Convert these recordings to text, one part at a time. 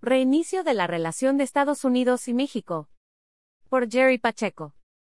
Reinicio de la relación de Estados Unidos y México. Por Jerry Pacheco.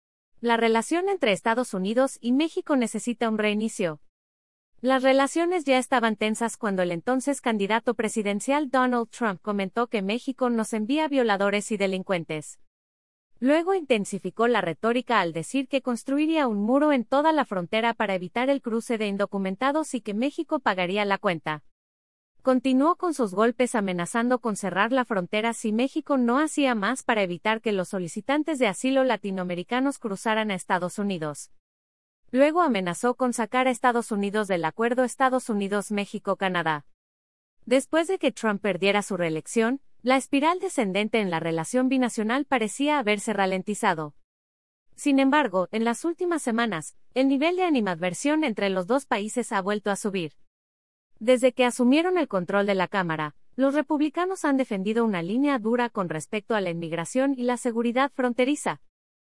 La relación entre Estados Unidos y México necesita un reinicio. Las relaciones ya estaban tensas cuando el entonces candidato presidencial Donald Trump comentó que México nos envía violadores y delincuentes. Luego intensificó la retórica al decir que construiría un muro en toda la frontera para evitar el cruce de indocumentados y que México pagaría la cuenta. Continuó con sus golpes amenazando con cerrar la frontera si México no hacía más para evitar que los solicitantes de asilo latinoamericanos cruzaran a Estados Unidos. Luego amenazó con sacar a Estados Unidos del acuerdo Estados Unidos-México-Canadá. Después de que Trump perdiera su reelección, la espiral descendente en la relación binacional parecía haberse ralentizado. Sin embargo, en las últimas semanas, el nivel de animadversión entre los dos países ha vuelto a subir. Desde que asumieron el control de la Cámara, los republicanos han defendido una línea dura con respecto a la inmigración y la seguridad fronteriza.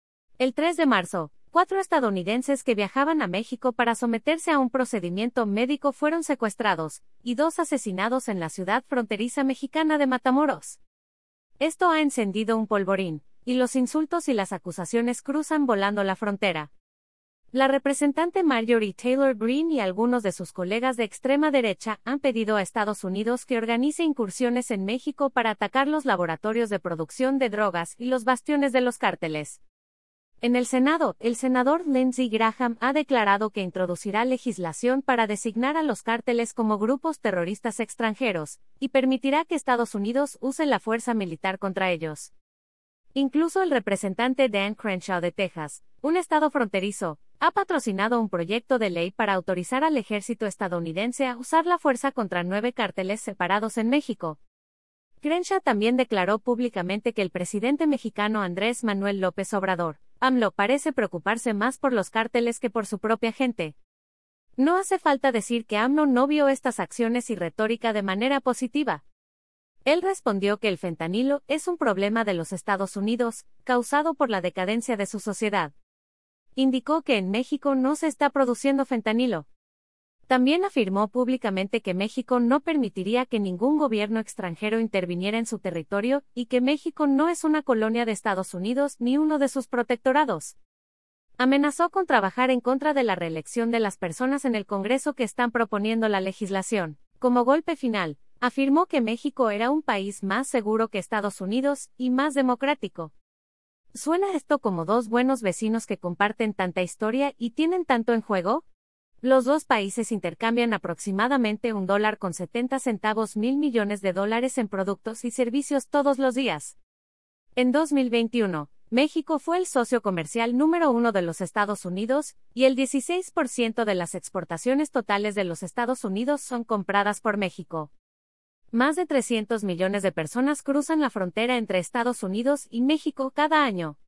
El 3 de marzo, 4 estadounidenses que viajaban a México para someterse a un procedimiento médico fueron secuestrados, y 2 asesinados en la ciudad fronteriza mexicana de Matamoros. Esto ha encendido un polvorín, y los insultos y las acusaciones cruzan volando la frontera. La representante Marjorie Taylor Greene y algunos de sus colegas de extrema derecha han pedido a Estados Unidos que organice incursiones en México para atacar los laboratorios de producción de drogas y los bastiones de los cárteles. En el Senado, el senador Lindsey Graham ha declarado que introducirá legislación para designar a los cárteles como grupos terroristas extranjeros, y permitirá que Estados Unidos use la fuerza militar contra ellos. Incluso el representante Dan Crenshaw de Texas, un estado fronterizo, ha patrocinado un proyecto de ley para autorizar al ejército estadounidense a usar la fuerza contra 9 cárteles separados en México. Crenshaw también declaró públicamente que el presidente mexicano Andrés Manuel López Obrador, AMLO, parece preocuparse más por los cárteles que por su propia gente. No hace falta decir que AMLO no vio estas acciones y retórica de manera positiva. Él respondió que el fentanilo es un problema de los Estados Unidos, causado por la decadencia de su sociedad. Indicó que en México no se está produciendo fentanilo. También afirmó públicamente que México no permitiría que ningún gobierno extranjero interviniera en su territorio y que México no es una colonia de Estados Unidos ni uno de sus protectorados. Amenazó con trabajar en contra de la reelección de las personas en el Congreso que están proponiendo la legislación. Como golpe final, afirmó que México era un país más seguro que Estados Unidos y más democrático. ¿Suena esto como dos buenos vecinos que comparten tanta historia y tienen tanto en juego? Los dos países intercambian aproximadamente $1.70 mil millones de dólares en productos y servicios todos los días. En 2021, México fue el socio comercial número 1 de los Estados Unidos, y el 16% de las exportaciones totales de los Estados Unidos son compradas por México. Más de 300 millones de personas cruzan la frontera entre Estados Unidos y México cada año.